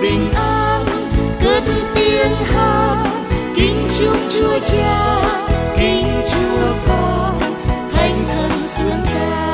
bình an, cất tiếng hát kính chúc Chúa Cha, kính Chúa Con, thánh thần xướng ca.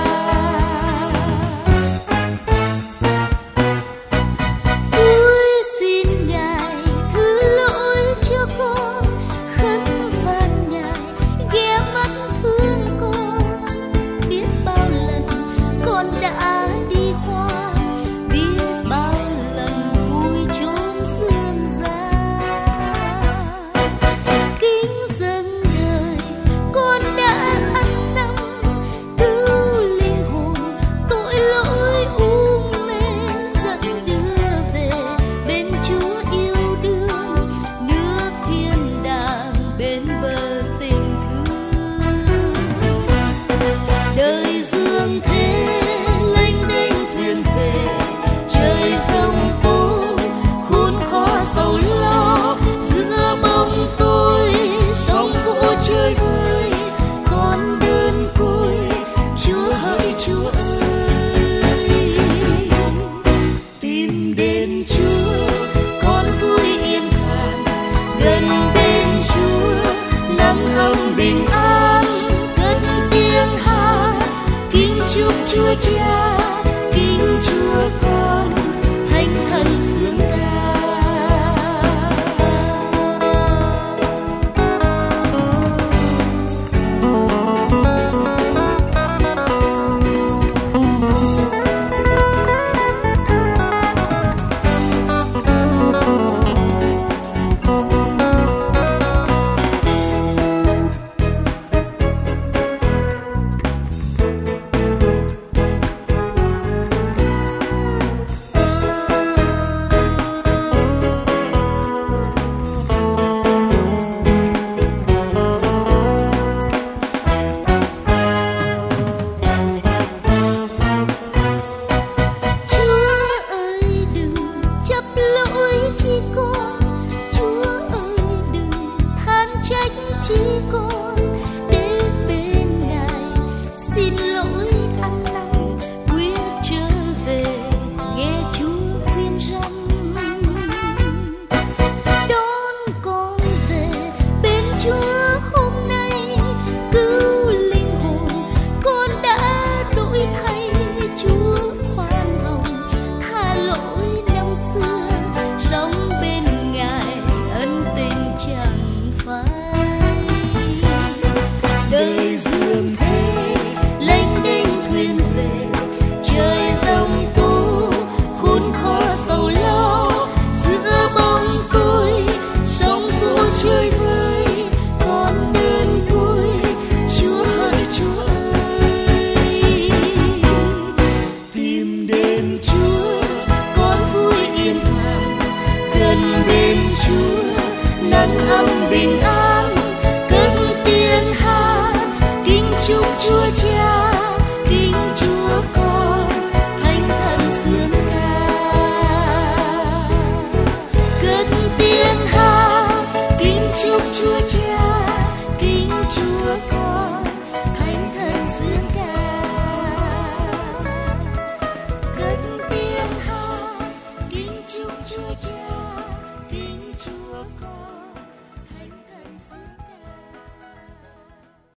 Tôi xin Ngài thứ lỗi cho con, khấn phạt Ngài ghé mắt thương con. Biết bao lần con đã đi qua, biết bao lần vui chốn dương gian. Kính dâng đời con đã ăn năn, cứu linh hồn tội lỗi u mê, dẫn đưa về bên Chúa yêu đương, nước thiên đàng bên bờ tình thương. Đời dương thế lênh đênh thuyền về, trời giông tố khốn khó sầu lo, giữa bóng tối sóng vỗ chơi vơi, con đơn côi Chúa hỡi Chúa ơi. Tìm đến Chúa con vui yên thản, gần bên Chúa nắng ấm bình an, cất tiếng hát kính chúc Chúa Cha, kính Chúa Con, thánh thần xướng ca. Chỉ con đến bên Ngài, xin lỗi ăn năn quyết trở về, nghe Chúa khuyên răn. Đón con về bên Chúa hôm nay, cứu linh hồn con đã đổi thay. Chúa khoan hồng tha lỗi năm xưa, sống bên Ngài ân tình chẳng phai. Đời dương thế lênh đênh thuyền về, trời giông tố khốn khó sầu lo, giữa bóng tối sóng vỗ chơi vơi, con đơn côi Chúa hỡi Chúa ơi. Tìm đến Chúa con vui yên thản, gần bên Chúa nắng ấm bình an, cất tiếng hát kính chúc Chúa Cha,